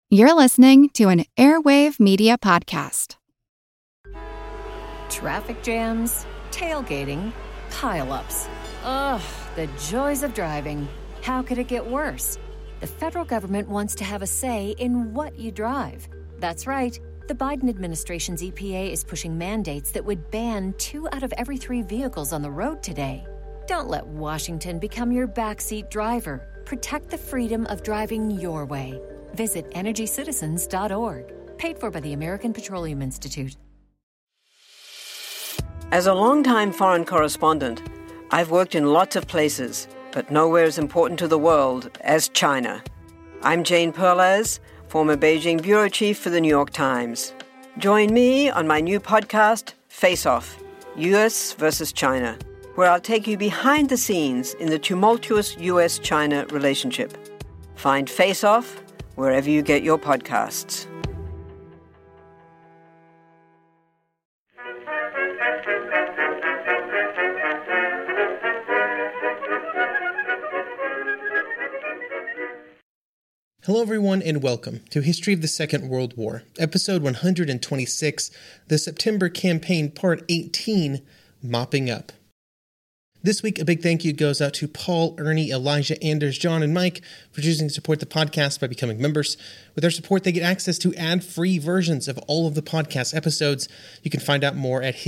You're listening to an Airwave Media Podcast. Traffic jams, tailgating, pile-ups. Ugh, the joys of driving. How could it get worse? The federal government wants to have a say in what you drive. That's right. The Biden administration's EPA is pushing mandates that would ban 2 out of every 3 vehicles on the road today. Don't let Washington become your backseat driver. Protect the freedom of driving your way. Visit EnergyCitizens.org. Paid for by the American Petroleum Institute. As a longtime foreign correspondent, I've worked in lots of places, but nowhere as important to the world as China. I'm Jane Perlez, former Beijing bureau chief for the New York Times. Join me on my new podcast, Face Off, U.S. versus China, where I'll take you behind the scenes in the tumultuous U.S.-China relationship. Find Face Off wherever you get your podcasts. Hello everyone and welcome to History of the Second World War, episode 126, the September Campaign Part 18, Mopping Up. This week, a big thank you goes out to Paul, Ernie, Elijah, Anders, John, and Mike for choosing to support the podcast by becoming members. With their support, they get access to ad-free versions of all of the podcast episodes. You can find out more at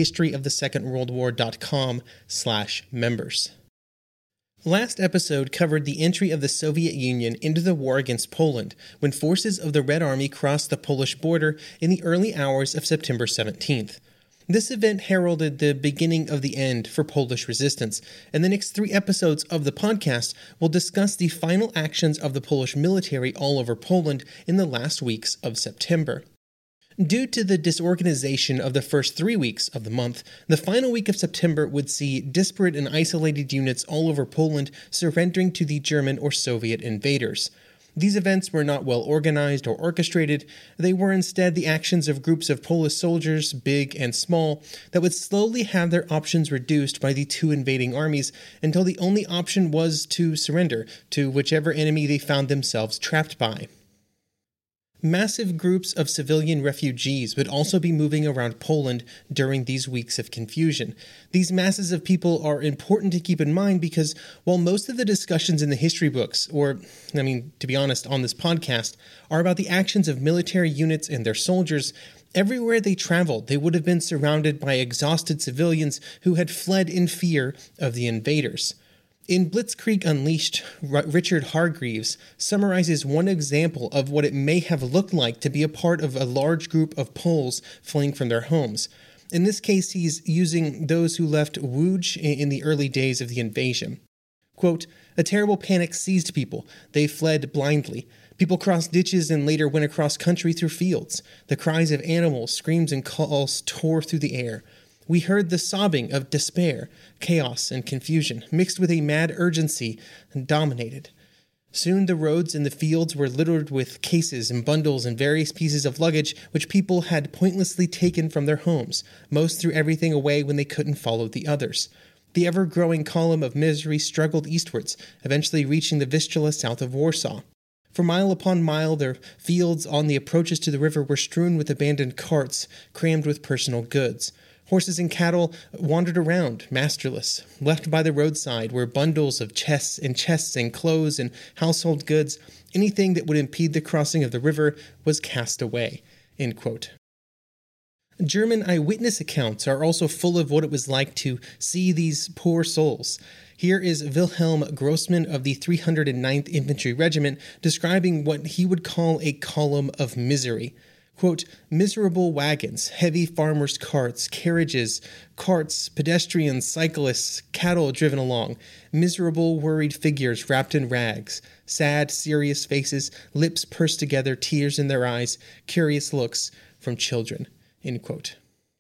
historyofthesecondworldwar.com/members. Last episode covered the entry of the Soviet Union into the war against Poland when forces of the Red Army crossed the Polish border in the early hours of September 17th. This event heralded the beginning of the end for Polish resistance, and the next 3 episodes of the podcast will discuss the final actions of the Polish military all over Poland in the last weeks of September. Due to the disorganization of the first 3 weeks of the month, the final week of September would see disparate and isolated units all over Poland surrendering to the German or Soviet invaders. These events were not well organized or orchestrated. They were instead the actions of groups of Polish soldiers, big and small, that would slowly have their options reduced by the 2 invading armies until the only option was to surrender to whichever enemy they found themselves trapped by. Massive groups of civilian refugees would also be moving around Poland during these weeks of confusion. These masses of people are important to keep in mind because while most of the discussions in the history books, to be honest, on this podcast, are about the actions of military units and their soldiers, everywhere they traveled, they would have been surrounded by exhausted civilians who had fled in fear of the invaders. In Blitzkrieg Unleashed, Richard Hargreaves summarizes one example of what it may have looked like to be a part of a large group of Poles fleeing from their homes. In this case, he's using those who left Łódź in the early days of the invasion. Quote, "A terrible panic seized people. They fled blindly. People crossed ditches and later went across country through fields. The cries of animals, screams, and calls tore through the air. We heard the sobbing of despair, chaos, and confusion, mixed with a mad urgency, and dominated. Soon the roads and the fields were littered with cases and bundles and various pieces of luggage which people had pointlessly taken from their homes. Most threw everything away when they couldn't follow the others. The ever-growing column of misery struggled eastwards, eventually reaching the Vistula south of Warsaw. For mile upon mile, their fields on the approaches to the river were strewn with abandoned carts, crammed with personal goods. Horses and cattle wandered around, masterless. Left by the roadside were bundles of chests and clothes and household goods. Anything that would impede the crossing of the river was cast away." End quote. German eyewitness accounts are also full of what it was like to see these poor souls. Here is Wilhelm Grossmann of the 309th Infantry Regiment describing what he would call a column of misery. Quote, "Miserable wagons, heavy farmers' carts, carriages, carts, pedestrians, cyclists, cattle driven along, miserable, worried figures wrapped in rags, sad, serious faces, lips pursed together, tears in their eyes, curious looks from children." End quote.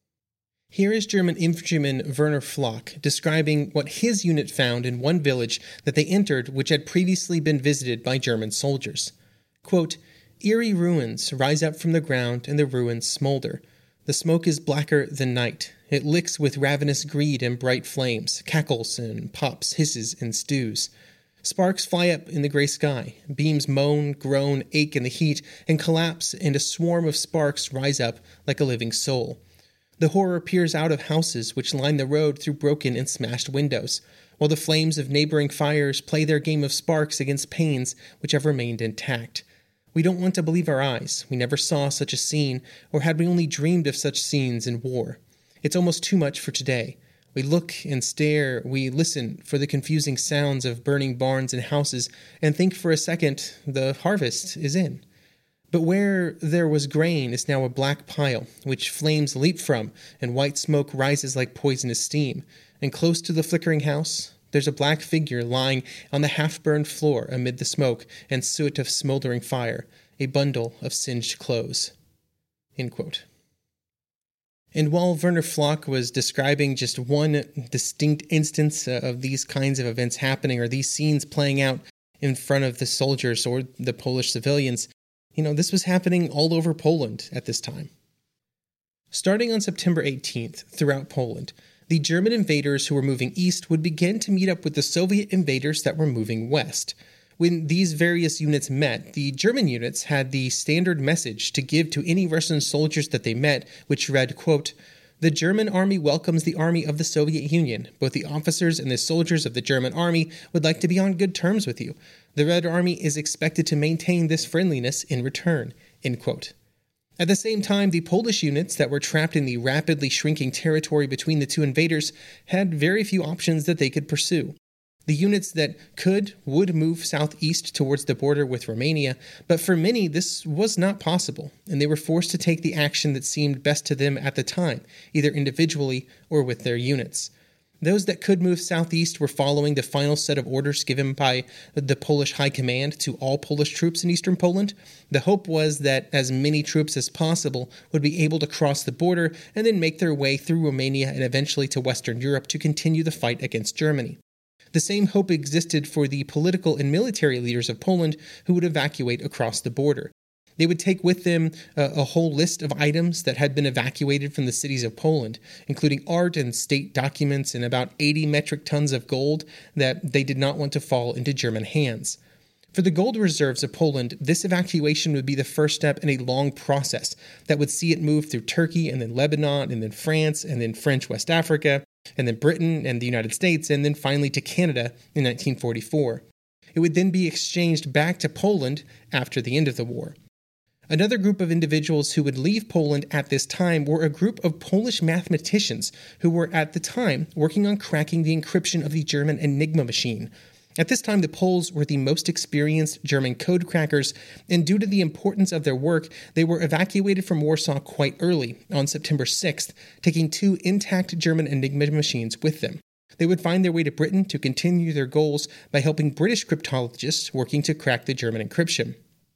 Here is German infantryman Werner Flock describing what his unit found in one village that they entered which had previously been visited by German soldiers. Quote, "Eerie ruins rise up from the ground and the ruins smolder. The smoke is blacker than night. It licks with ravenous greed and bright flames, cackles and pops, hisses and stews. Sparks fly up in the gray sky, beams moan, groan, ache in the heat, and collapse, and a swarm of sparks rise up like a living soul. The horror peers out of houses which line the road through broken and smashed windows, while the flames of neighboring fires play their game of sparks against panes which have remained intact. We don't want to believe our eyes. We never saw such a scene, or had we only dreamed of such scenes in war. It's almost too much for today. We look and stare, we listen for the confusing sounds of burning barns and houses, and think for a second the harvest is in. But where there was grain is now a black pile, which flames leap from, and white smoke rises like poisonous steam. And close to the flickering house, there's a black figure lying on the half-burned floor amid the smoke and soot of smoldering fire, a bundle of singed clothes." End quote. And while Werner Floch was describing just one distinct instance of these kinds of events happening, or these scenes playing out in front of the soldiers or the Polish civilians, this was happening all over Poland at this time. Starting on September 18th, throughout Poland, the German invaders who were moving east would begin to meet up with the Soviet invaders that were moving west. When these various units met, the German units had the standard message to give to any Russian soldiers that they met, which read, quote, "The German army welcomes the army of the Soviet Union. Both the officers and the soldiers of the German army would like to be on good terms with you. The Red Army is expected to maintain this friendliness in return." End quote. At the same time, the Polish units that were trapped in the rapidly shrinking territory between the two invaders had very few options that they could pursue. The units that would move southeast towards the border with Romania, but for many this was not possible, and they were forced to take the action that seemed best to them at the time, either individually or with their units. Those that could move southeast were following the final set of orders given by the Polish High Command to all Polish troops in eastern Poland. The hope was that as many troops as possible would be able to cross the border and then make their way through Romania and eventually to Western Europe to continue the fight against Germany. The same hope existed for the political and military leaders of Poland who would evacuate across the border. They would take with them a whole list of items that had been evacuated from the cities of Poland, including art and state documents and about 80 metric tons of gold that they did not want to fall into German hands. For the gold reserves of Poland, this evacuation would be the first step in a long process that would see it move through Turkey and then Lebanon and then France and then French West Africa and then Britain and the United States and then finally to Canada in 1944. It would then be exchanged back to Poland after the end of the war. Another group of individuals who would leave Poland at this time were a group of Polish mathematicians who were at the time working on cracking the encryption of the German Enigma machine. At this time, the Poles were the most experienced German code crackers, and due to the importance of their work, they were evacuated from Warsaw quite early, on September 6th, taking 2 intact German Enigma machines with them. They would find their way to Britain to continue their goals by helping British cryptologists working to crack the German encryption.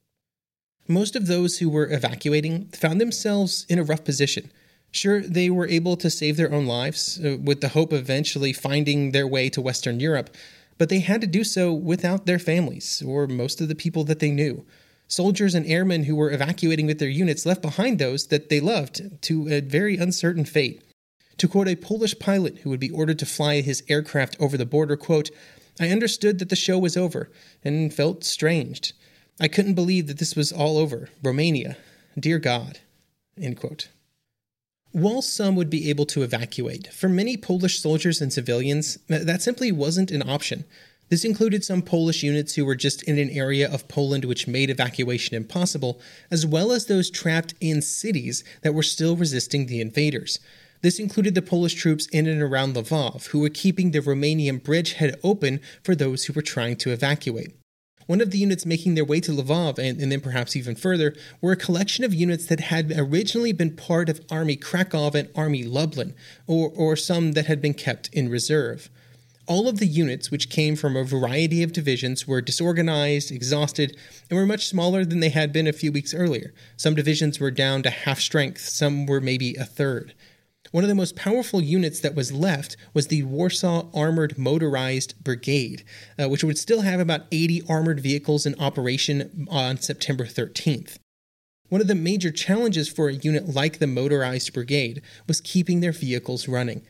Most of those who were evacuating found themselves in a rough position. Sure, they were able to save their own lives, with the hope of eventually finding their way to Western Europe, but they had to do so without their families, or most of the people that they knew. Soldiers and airmen who were evacuating with their units left behind those that they loved to a very uncertain fate. To quote a Polish pilot who would be ordered to fly his aircraft over the border, quote, "I understood that the show was over, and felt estranged. I couldn't believe that this was all over. Romania. Dear God." End quote. While some would be able to evacuate, for many Polish soldiers and civilians, that simply wasn't an option. This included some Polish units who were just in an area of Poland which made evacuation impossible, as well as those trapped in cities that were still resisting the invaders. This included the Polish troops in and around Lvov, who were keeping the Romanian bridgehead open for those who were trying to evacuate. One of the units making their way to Lvov, and then perhaps even further, were a collection of units that had originally been part of Army Krakow and Army Lublin, or some that had been kept in reserve. All of the units, which came from a variety of divisions, were disorganized, exhausted, and were much smaller than they had been a few weeks earlier. Some divisions were down to half strength, some were maybe a third. One of the most powerful units that was left was the Warsaw Armored Motorized Brigade, which would still have about 80 armored vehicles in operation on September 13th. One of the major challenges for a unit like the Motorized Brigade was keeping their vehicles running.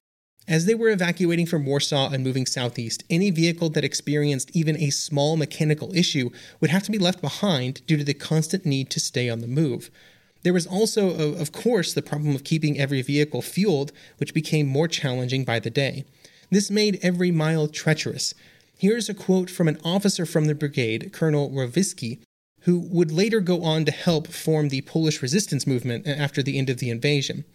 As they were evacuating from Warsaw and moving southeast, any vehicle that experienced even a small mechanical issue would have to be left behind due to the constant need to stay on the move. There was also, of course, the problem of keeping every vehicle fueled, which became more challenging by the day. This made every mile treacherous. Here's a quote from an officer from the brigade, Colonel Rowicki, who would later go on to help form the Polish resistance movement after the end of the invasion.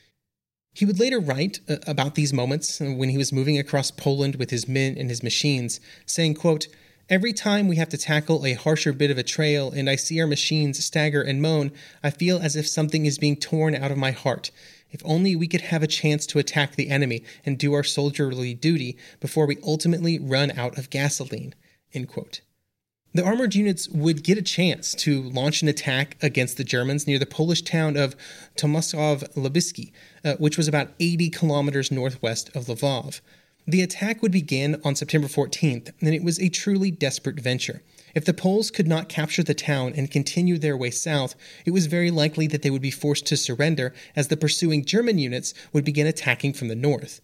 He would later write about these moments when he was moving across Poland with his men and his machines, saying, quote, "Every time we have to tackle a harsher bit of a trail and I see our machines stagger and moan, I feel as if something is being torn out of my heart. If only we could have a chance to attack the enemy and do our soldierly duty before we ultimately run out of gasoline." End quote. The armored units would get a chance to launch an attack against the Germans near the Polish town of Tomaszów-Lubelski, which was about 80 kilometers northwest of Lvov. The attack would begin on September 14th, and it was a truly desperate venture. If the Poles could not capture the town and continue their way south, it was very likely that they would be forced to surrender as the pursuing German units would begin attacking from the north.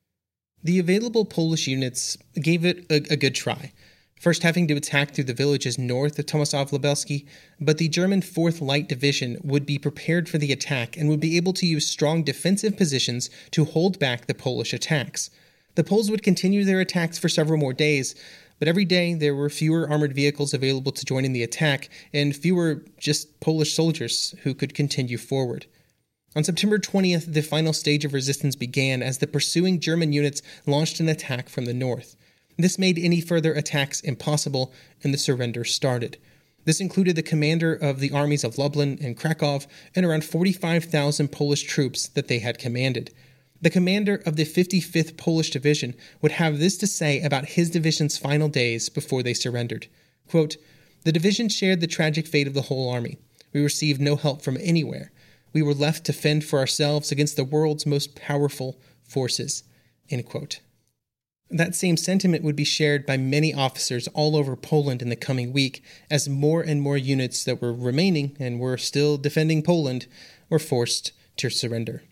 The available Polish units gave it a good try, first having to attack through the villages north of Tomaszów-Lubelski, but the German 4th Light Division would be prepared for the attack and would be able to use strong defensive positions to hold back the Polish attacks. The Poles would continue their attacks for several more days, but every day there were fewer armored vehicles available to join in the attack and fewer just Polish soldiers who could continue forward. On September 20th, the final stage of resistance began as the pursuing German units launched an attack from the north. This made any further attacks impossible, and the surrender started. This included the commander of the armies of Lublin and Krakow and around 45,000 Polish troops that they had commanded. The commander of the 55th Polish Division would have this to say about his division's final days before they surrendered. Quote, "The division shared the tragic fate of the whole army. We received no help from anywhere. We were left to fend for ourselves against the world's most powerful forces." End quote. That same sentiment would be shared by many officers all over Poland in the coming week, as more and more units that were remaining and were still defending Poland were forced to surrender.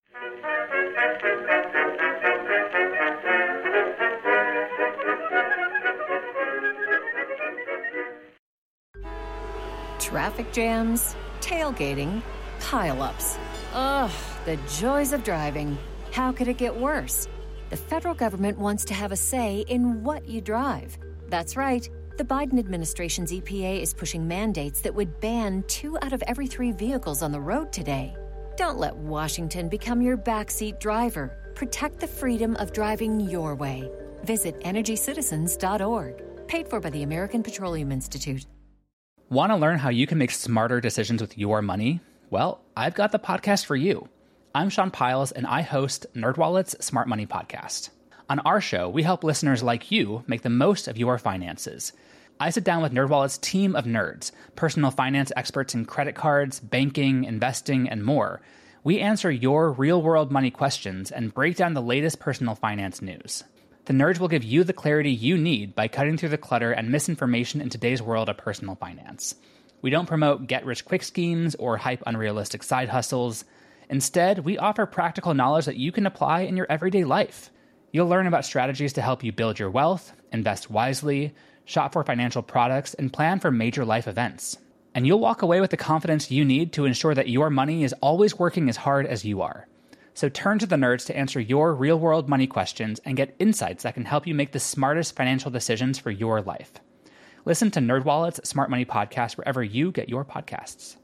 Traffic jams, tailgating, pile-ups. Ugh, the joys of driving. How could it get worse? The federal government wants to have a say in what you drive. That's right. The Biden administration's EPA is pushing mandates that would ban 2 out of every 3 vehicles on the road today. Don't let Washington become your backseat driver. Protect the freedom of driving your way. Visit EnergyCitizens.org. Paid for by the American Petroleum Institute. Want to learn how you can make smarter decisions with your money? Well, I've got the podcast for you. I'm Sean Piles, and I host NerdWallet's Smart Money Podcast. On our show, we help listeners like you make the most of your finances. I sit down with NerdWallet's team of nerds, personal finance experts in credit cards, banking, investing, and more. We answer your real-world money questions and break down the latest personal finance news. The nerds will give you the clarity you need by cutting through the clutter and misinformation in today's world of personal finance. We don't promote get-rich-quick schemes or hype unrealistic side hustles. Instead, we offer practical knowledge that you can apply in your everyday life. You'll learn about strategies to help you build your wealth, invest wisely, shop for financial products, and plan for major life events. And you'll walk away with the confidence you need to ensure that your money is always working as hard as you are. So turn to the nerds to answer your real-world money questions and get insights that can help you make the smartest financial decisions for your life. Listen to NerdWallet's Smart Money Podcast wherever you get your podcasts.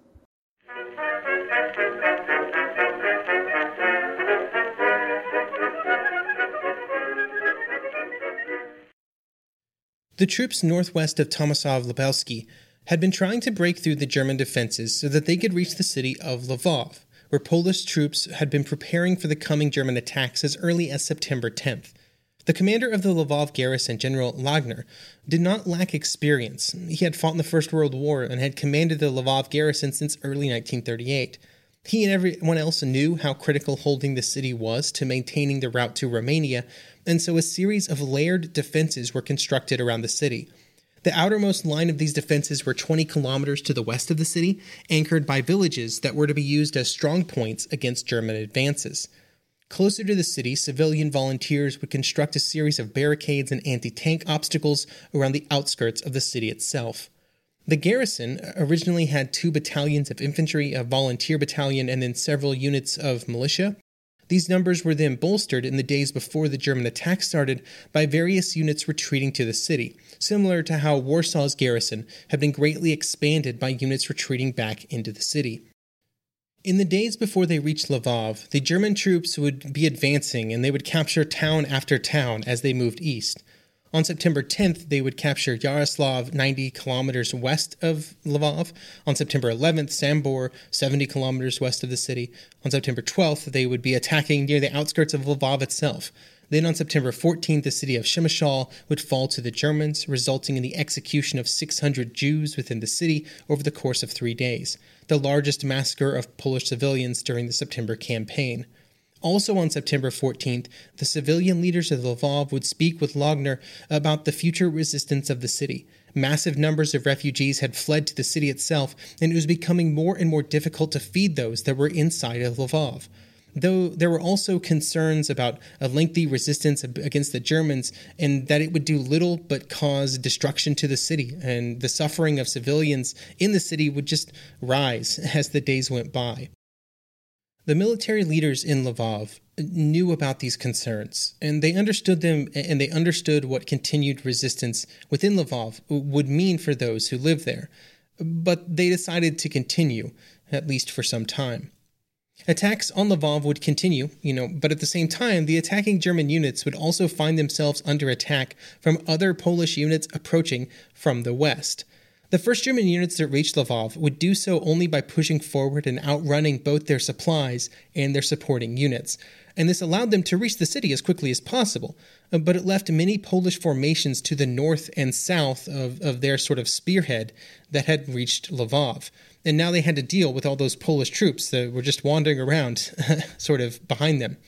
The troops northwest of Tomaszów-Lubelski had been trying to break through the German defenses so that they could reach the city of Lvov, where Polish troops had been preparing for the coming German attacks as early as September 10th. The commander of the Lvov garrison, General Lagner, did not lack experience. He had fought in the First World War and had commanded the Lvov garrison since early 1938. He and everyone else knew how critical holding the city was to maintaining the route to Romania, and so a series of layered defenses were constructed around the city. The outermost line of these defenses were 20 kilometers to the west of the city, anchored by villages that were to be used as strong points against German advances. Closer to the city, civilian volunteers would construct a series of barricades and anti-tank obstacles around the outskirts of the city itself. The garrison originally had 2 battalions of infantry, a volunteer battalion, and then several units of militia. These numbers were then bolstered in the days before the German attack started by various units retreating to the city, similar to how Warsaw's garrison had been greatly expanded by units retreating back into the city. In the days before they reached Lvov, the German troops would be advancing and they would capture town after town as they moved east. On September 10th, they would capture Yaroslav, 90 kilometers west of Lvov. On September 11th, Sambor, 70 kilometers west of the city. On September 12th, they would be attacking near the outskirts of Lvov itself. Then on September 14th, the city of Przemysl would fall to the Germans, resulting in the execution of 600 Jews within the city over the course of 3 days, the largest massacre of Polish civilians during the September campaign. Also on September 14th, the civilian leaders of Lvov would speak with Logner about the future resistance of the city. Massive numbers of refugees had fled to the city itself, and it was becoming more and more difficult to feed those that were inside of Lvov. Though there were also concerns about a lengthy resistance against the Germans and that it would do little but cause destruction to the city, and the suffering of civilians in the city would just rise as the days went by. The military leaders in Lvov knew about these concerns, and they understood them, and they understood what continued resistance within Lvov would mean for those who lived there. But they decided to continue, at least for some time. Attacks on Lvov would continue, but at the same time, the attacking German units would also find themselves under attack from other Polish units approaching from the west. The first German units that reached Lvov would do so only by pushing forward and outrunning both their supplies and their supporting units, and this allowed them to reach the city as quickly as possible, but it left many Polish formations to the north and south of their sort of spearhead that had reached Lvov. And now they had to deal with all those Polish troops that were just wandering around sort of behind them.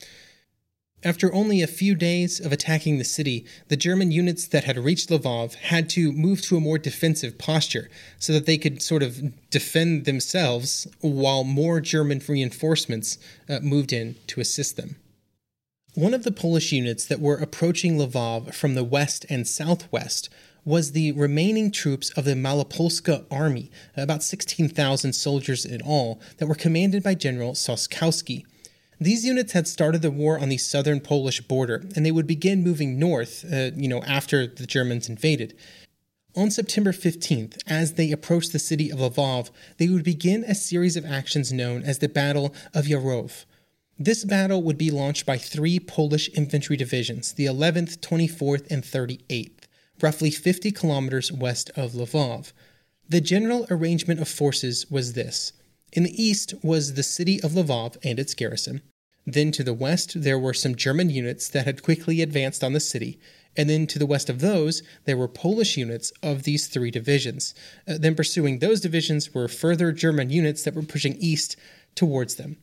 After only a few days of attacking the city, the German units that had reached Lvov had to move to a more defensive posture so that they could sort of defend themselves while more German reinforcements moved in to assist them. One of the Polish units that were approaching Lvov from the west and southwest was the remaining troops of the Malopolska army, about 16,000 soldiers in all, that were commanded by General Soskowski. These units had started the war on the southern Polish border, and they would begin moving north, after the Germans invaded. On September 15th, as they approached the city of Lvov, they would begin a series of actions known as the Battle of Yarów. This battle would be launched by 3 Polish infantry divisions, the 11th, 24th, and 38th. Roughly 50 kilometers west of Lvov. The general arrangement of forces was this. In the east was the city of Lvov and its garrison. Then to the west there were some German units that had quickly advanced on the city, and then to the west of those there were Polish units of these 3 divisions. Then pursuing those divisions were further German units that were pushing east towards them.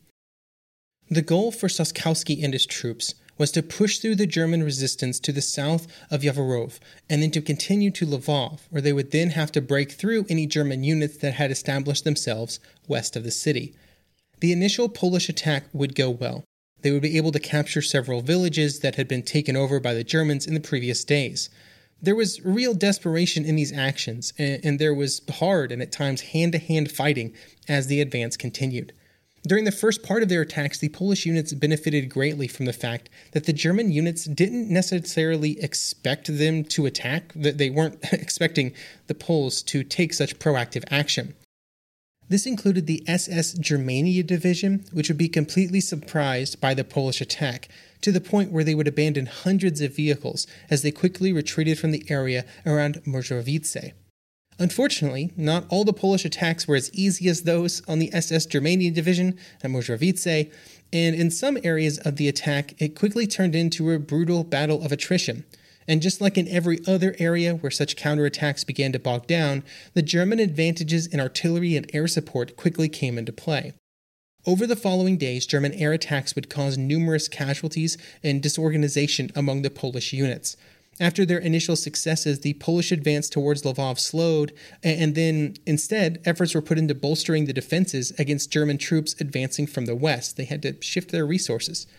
The goal for Soskowski and his troops was to push through the German resistance to the south of Yaworów, and then to continue to Lvov, where they would then have to break through any German units that had established themselves west of the city. The initial Polish attack would go well. They would be able to capture several villages that had been taken over by the Germans in the previous days. There was real desperation in these actions, and there was hard and at times hand-to-hand fighting as the advance continued. During the first part of their attacks, the Polish units benefited greatly from the fact that the German units didn't necessarily expect them to attack, that they weren't expecting the Poles to take such proactive action. This included the SS Germania Division, which would be completely surprised by the Polish attack, to the point where they would abandon hundreds of vehicles as they quickly retreated from the area around Możowice. Unfortunately, not all the Polish attacks were as easy as those on the SS Germania Division at Możowice, and in some areas of the attack, it quickly turned into a brutal battle of attrition. And just like in every other area where such counterattacks began to bog down, the German advantages in artillery and air support quickly came into play. Over the following days, German air attacks would cause numerous casualties and disorganization among the Polish units. After their initial successes, the Polish advance towards Lvov slowed, and then instead, efforts were put into bolstering the defenses against German troops advancing from the west. They had to shift their resources.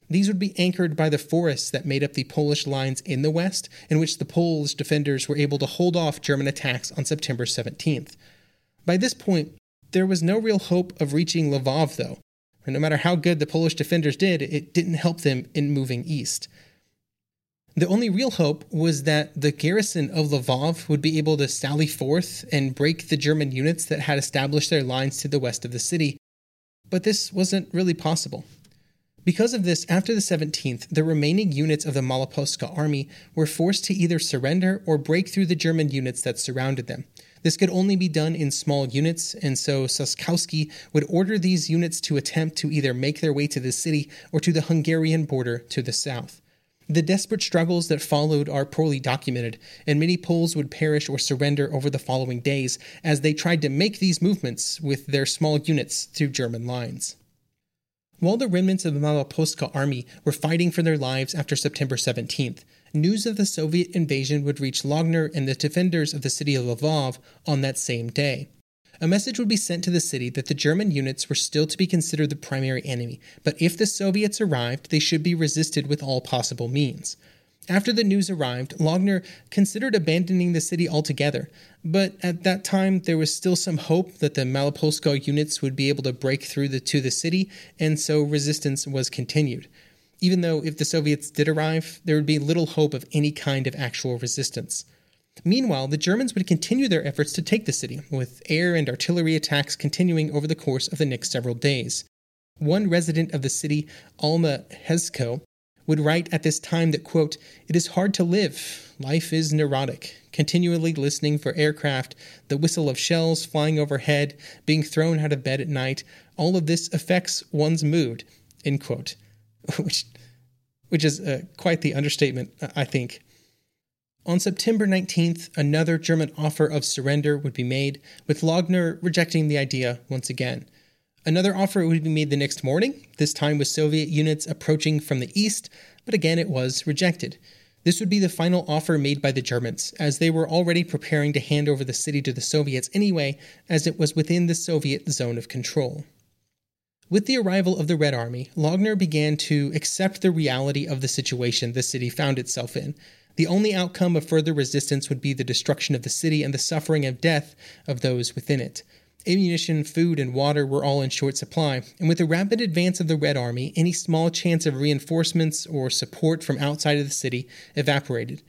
These would be anchored by the forests that made up the Polish lines in the west, in which the Polish defenders were able to hold off German attacks on September 17th. By this point, there was no real hope of reaching Lvov, though, and no matter how good the Polish defenders did, it didn't help them in moving east. The only real hope was that the garrison of Lvov would be able to sally forth and break the German units that had established their lines to the west of the city, but this wasn't really possible. Because of this, after the 17th, the remaining units of the Malopolska army were forced to either surrender or break through the German units that surrounded them. This could only be done in small units, and so Saskowski would order these units to attempt to either make their way to the city or to the Hungarian border to the south. The desperate struggles that followed are poorly documented, and many Poles would perish or surrender over the following days as they tried to make these movements with their small units through German lines. While the remnants of the Malopolska army were fighting for their lives after September 17th, news of the Soviet invasion would reach Logner and the defenders of the city of Lvov on that same day. A message would be sent to the city that the German units were still to be considered the primary enemy, but if the Soviets arrived, they should be resisted with all possible means. After the news arrived, Logner considered abandoning the city altogether, but at that time there was still some hope that the Malopolska units would be able to break through to the city, and so resistance was continued. Even though if the Soviets did arrive, there would be little hope of any kind of actual resistance. Meanwhile, the Germans would continue their efforts to take the city, with air and artillery attacks continuing over the course of the next several days. One resident of the city, Alma Hezko, would write at this time that, quote, "It is hard to live. Life is neurotic. Continually listening for aircraft, the whistle of shells flying overhead, being thrown out of bed at night, all of this affects one's mood," end quote. Which is quite the understatement, I think. On September 19th, another German offer of surrender would be made, with Logner rejecting the idea once again. Another offer would be made the next morning, this time with Soviet units approaching from the east, but again it was rejected. This would be the final offer made by the Germans, as they were already preparing to hand over the city to the Soviets anyway, as it was within the Soviet zone of control. With the arrival of the Red Army, Logner began to accept the reality of the situation the city found itself in. The only outcome of further resistance would be the destruction of the city and the suffering and death of those within it. Ammunition, food, and water were all in short supply, and with the rapid advance of the Red Army, any small chance of reinforcements or support from outside of the city evaporated.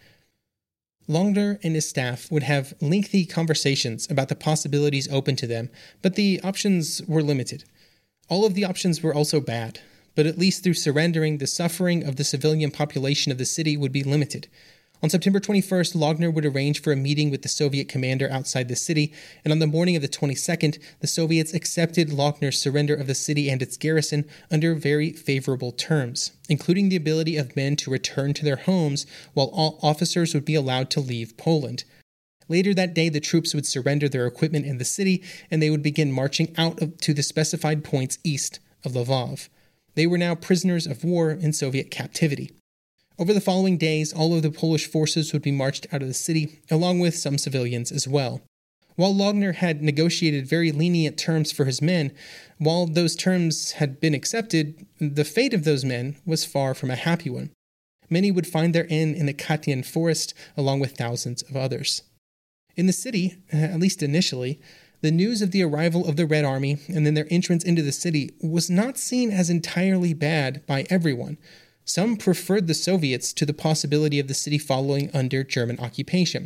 Logner and his staff would have lengthy conversations about the possibilities open to them, but the options were limited. All of the options were also bad, but at least through surrendering, the suffering of the civilian population of the city would be limited. On September 21st, Logner would arrange for a meeting with the Soviet commander outside the city, and on the morning of the 22nd, the Soviets accepted Logner's surrender of the city and its garrison under very favorable terms, including the ability of men to return to their homes, while all officers would be allowed to leave Poland. Later that day, the troops would surrender their equipment in the city, and they would begin marching out to the specified points east of Lvov. They were now prisoners of war in Soviet captivity. Over the following days, all of the Polish forces would be marched out of the city, along with some civilians as well. While Logner had negotiated very lenient terms for his men, while those terms had been accepted, the fate of those men was far from a happy one. Many would find their end in the Katyn forest, along with thousands of others. In the city, at least initially, the news of the arrival of the Red Army and then their entrance into the city was not seen as entirely bad by everyone. Some preferred the Soviets to the possibility of the city following under German occupation.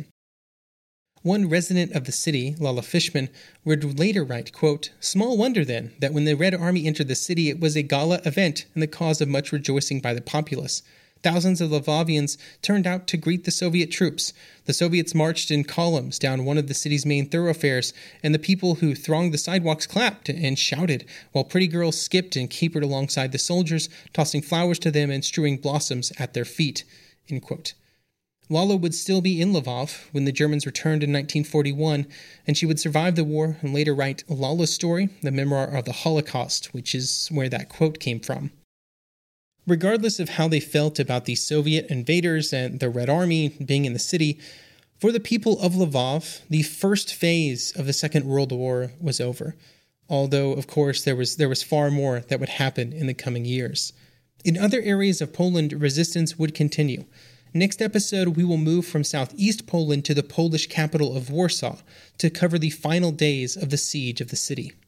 One resident of the city, Lala Fishman, would later write, quote, "Small wonder then that when the Red Army entered the city it was a gala event and the cause of much rejoicing by the populace. Thousands of Lvovians turned out to greet the Soviet troops. The Soviets marched in columns down one of the city's main thoroughfares, and the people who thronged the sidewalks clapped and shouted, while pretty girls skipped and capered alongside the soldiers, tossing flowers to them and strewing blossoms at their feet." End quote. Lala would still be in Lvov when the Germans returned in 1941, and she would survive the war and later write Lala's Story, the memoir of the Holocaust, which is where that quote came from. Regardless of how they felt about the Soviet invaders and the Red Army being in the city, for the people of Lvov, the first phase of the Second World War was over. Although, of course, there was far more that would happen in the coming years. In other areas of Poland, resistance would continue. Next episode, we will move from southeast Poland to the Polish capital of Warsaw to cover the final days of the siege of the city.